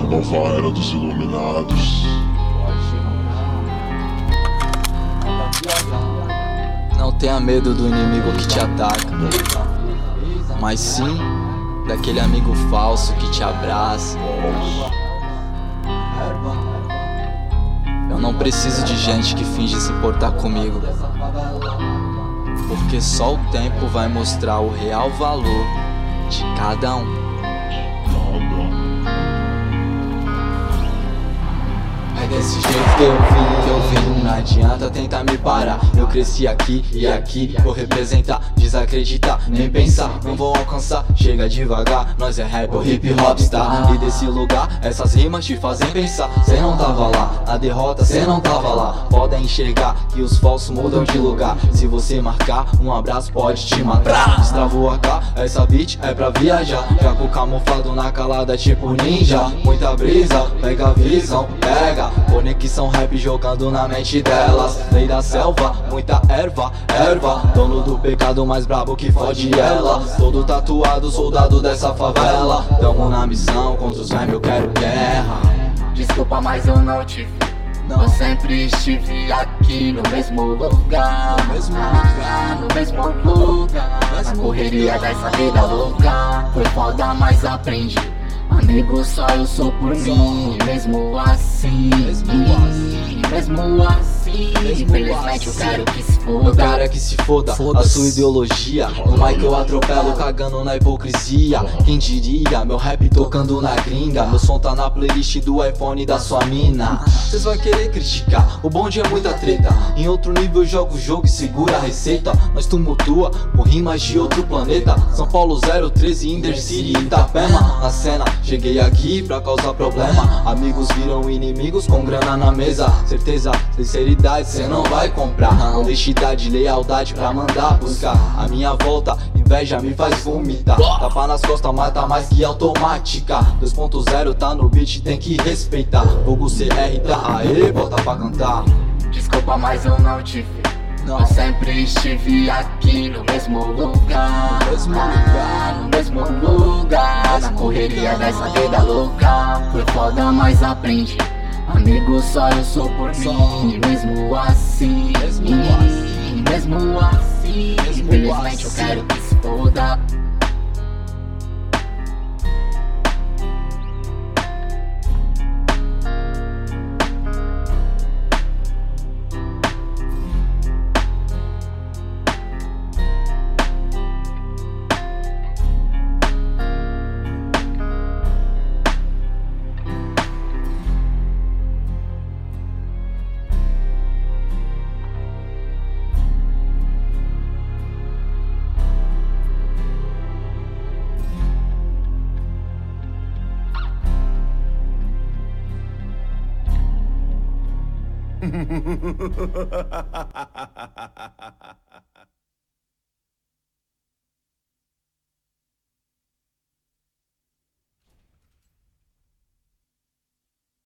Nova era dos iluminados. Não tenha medo do inimigo que te ataca, mas sim daquele amigo falso que te abraça. Eu não preciso de gente que finge se importar comigo, porque só o tempo vai mostrar o real valor de cada um. É desse jeito que eu vim, não adianta tentar me parar. Eu cresci aqui e aqui vou representar. Desacreditar, nem pensar, não vou alcançar. Chega devagar, nós é rap ou hip hop star. E desse lugar, essas rimas te fazem pensar. Cê não tava lá, na derrota cê não tava lá. Podem enxergar que os falsos mudam de lugar. Se você marcar, um abraço pode te matar. Destravou a cá, essa beat é pra viajar. Já com camuflado na calada tipo ninja. Muita brisa, pega a visão, pega conexão rap jogando na mente delas. Lei da selva, muita erva, dono do pecado mais brabo que fode ela. Todo tatuado, soldado dessa favela. Tamo na missão, contra os vermes eu quero guerra. Desculpa, mas eu não te vi. Eu sempre estive aqui no mesmo lugar. No mesmo lugar. Na correria dessa vida louca. Foi foda, mas aprendi. Amigo, só eu sou por mim. Mesmo assim, infelizmente eu quero que se foda. Eu quero é que se foda a sua ideologia. No mic eu atropelo, cagando na hipocrisia. Quem diria, meu rap tocando na gringa. Meu som tá na playlist do iPhone da sua mina. Cês vai querer criticar, o bonde é muita treta. Em outro nível eu jogo o jogo e segura a receita. Nós tumultua com rimas de outro planeta. São Paulo 013, Intercity, Itapema. Na cena, cheguei aqui pra causar problema. Amigos viram inimigos com grana na mesa. Certeza, sinceridade cê não vai comprar. Honestidade, lealdade pra mandar buscar. A minha volta, inveja me faz vomitar. Tapa nas costas mata mais que automática. 2.0 tá no beat, tem que respeitar. Fogo CR tá aê, bota pra cantar. Desculpa, mas eu não te vi. Eu sempre estive aqui no mesmo lugar. No mesmo lugar. Na correria dessa vida louca. Foi foda, mas aprendi. Amigo, só eu sou por mim. Mesmo assim, infelizmente eu quero que se foda. Ha ha ha ha ha ha.